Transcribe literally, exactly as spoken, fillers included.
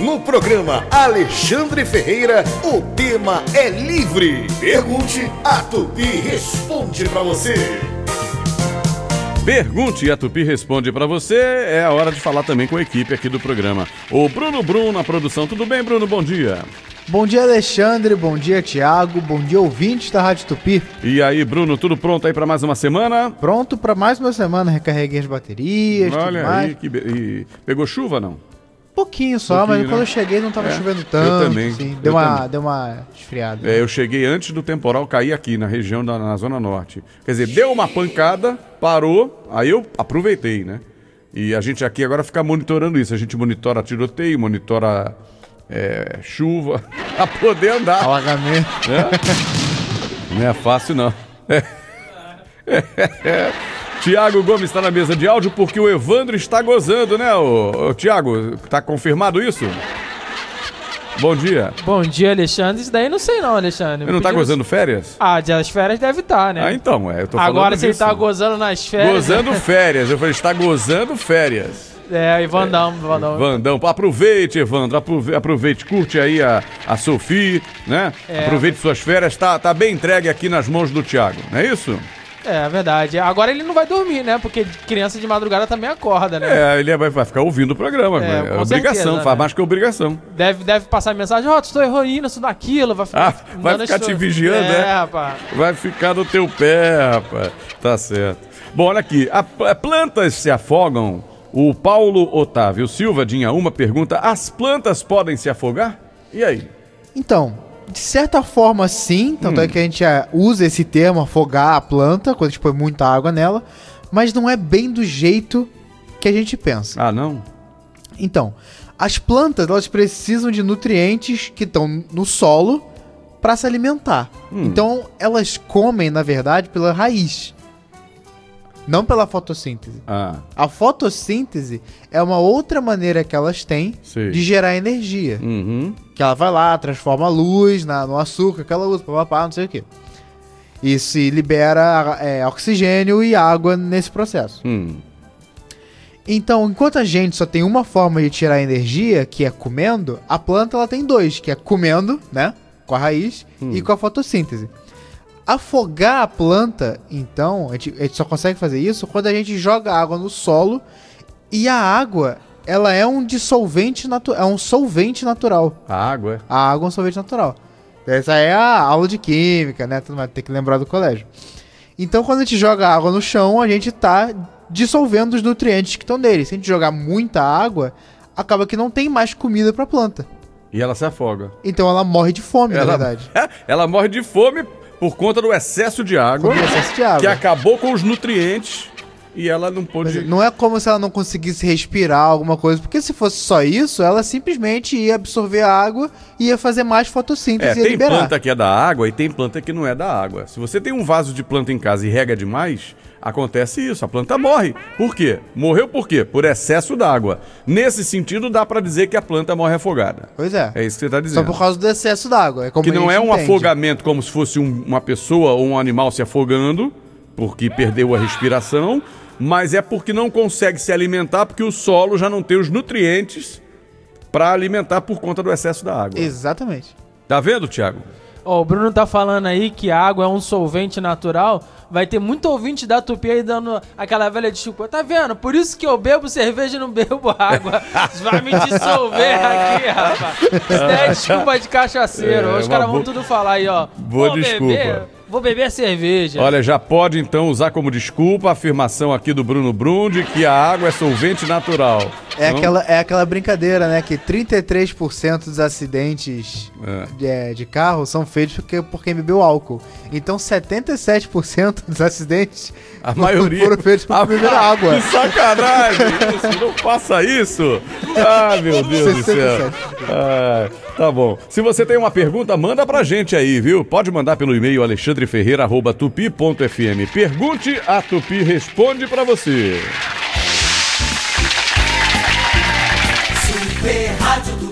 No programa Alexandre Ferreira, o tema é livre. Pergunte, a Tupi responde pra você. Pergunte e a Tupi responde pra você. É a hora de falar também com a equipe aqui do programa. O Bruno Brum na produção. Tudo bem, Bruno? Bom dia. Bom dia, Alexandre. Bom dia, Tiago. Bom dia, ouvintes da Rádio Tupi. E aí, Bruno, tudo pronto aí pra mais uma semana? Pronto pra mais uma semana. Recarreguei as baterias, Olha tudo mais. aí, que be... e pegou chuva, não? Pouquinho só, Pouquinho, mas né? quando eu cheguei não tava É, chovendo eu tanto. também, Assim. eu Deu, uma, também. deu uma esfriada. É, eu cheguei antes do temporal cair aqui na região da na Zona Norte. Quer dizer, deu uma pancada, parou, aí eu aproveitei, né? E a gente aqui agora fica monitorando isso. A gente monitora tiroteio, monitora é, chuva, pra poder andar. Alagamento. Né? Não é fácil, não. É. É, é. Tiago Gomes está na mesa de áudio porque o Evandro está gozando, né, ô, ô, Tiago? Tá confirmado isso? Bom dia. Bom dia, Alexandre. Isso daí não sei não, Alexandre. Ele não tá Pediu- gozando férias? Ah, as férias deve estar, né? Ah, então, é, eu tô falando Agora, se ele disso. tá gozando nas férias... Gozando férias. Eu falei, está gozando férias. É, e Vandão, Vandão. Vandão, aproveite, Evandro, aprove- aproveite, curte aí a, a Sophie, né? É. Aproveite suas férias, tá, tá bem entregue aqui nas mãos do Tiago, não é isso? É, verdade. Agora ele não vai dormir, né? Porque criança de madrugada também acorda, né? É, ele vai, vai ficar ouvindo o programa, É, é, com obrigação, certeza, faz né? mais que obrigação. Deve, deve passar mensagem, ó, oh, estou heroína, isso daquilo, vai ficar... Ah, vai mandando ficar as te coisas. vigiando, é? é? rapaz. Vai ficar no teu pé, rapaz. Tá certo. Bom, olha aqui. A, a plantas se afogam. O Paulo Otávio Silva de Inhaúma pergunta: as plantas podem se afogar? E aí? Então, de certa forma sim, tanto Hum. é que a gente é, usa esse termo, afogar a planta, quando a gente põe muita água nela, mas não é bem do jeito que a gente pensa. Ah, não? Então, as plantas, elas precisam de nutrientes que estão no solo para se alimentar. Hum. Então, elas comem, na verdade, pela raiz, não pela fotossíntese. Ah, A fotossíntese é uma outra maneira que elas têm sei. de gerar energia. Uhum. Que ela vai lá, transforma a luz na, no açúcar que ela usa, papapá, não sei o quê. E se libera é, oxigênio e água nesse processo. Hum. Então, enquanto a gente só tem uma forma de tirar energia, que é comendo, a planta ela tem dois, que é comendo, né, com a raiz, Hum. e com a fotossíntese. Afogar a planta, então, a gente, a gente só consegue fazer isso quando a gente joga água no solo, e a água, ela é um dissolvente natural, é um solvente natural. A água, é? A água é um sorvete natural. Essa é a aula de química, né? Tudo mais, tem que lembrar do colégio. Então, quando a gente joga água no chão, a gente tá dissolvendo os nutrientes que estão nele. Se a gente jogar muita água, acaba que não tem mais comida pra planta. E ela se afoga. Então ela morre de fome, na Ela, verdade. ela morre de fome por conta do excesso de água, Com excesso de água. que acabou com os nutrientes e ela não Mas pôde... não é como se ela não conseguisse respirar alguma coisa, porque se fosse só isso, ela simplesmente ia absorver a água e ia fazer mais fotossíntese É, e ia tem liberar. planta que é da água e tem planta que não é da água. Se você tem um vaso de planta em casa e rega demais, acontece isso, a planta morre. Por quê? Morreu por quê? Por excesso d'água. Nesse sentido, dá pra dizer que a planta morre afogada. Pois é. É isso que você tá Só dizendo. por causa do excesso d'água. É como Que a não gente é um entende. afogamento como se fosse um- uma pessoa ou um animal se afogando, porque perdeu a respiração, mas é porque não consegue se alimentar, porque o solo já não tem os nutrientes para alimentar por conta do excesso da água. Exatamente. Tá vendo, Thiago? Ó, o Bruno tá falando aí que a água é um solvente natural. Vai ter muito ouvinte da Tupi aí dando aquela velha desculpa. Tá vendo? Por isso que eu bebo cerveja e não bebo água. Isso vai me dissolver aqui, rapaz. Isso daí é desculpa de cachaceiro. É, Os uma caras boa- vão tudo falar aí, ó. boa Vou desculpa. Beber, vou beber cerveja. Olha, já pode então usar como desculpa a afirmação aqui do Bruno Brum de que a água é solvente natural. É, Não? aquela, é aquela brincadeira, né? Que trinta e três por cento dos acidentes É. de, é, de carro são feitos porque, por quem bebeu álcool. Então setenta e sete por cento dos acidentes A maioria foram feitos por beber água. Que sacanagem! Isso, não faça isso! Ah, meu Deus do céu! sessenta e sete. Ah, tá bom. Se você tem uma pergunta, manda pra gente aí, viu? Pode mandar pelo e-mail alexandre ferreira arroba tupi ponto f m. Pergunte, a Tupi responde pra você. Super Rádio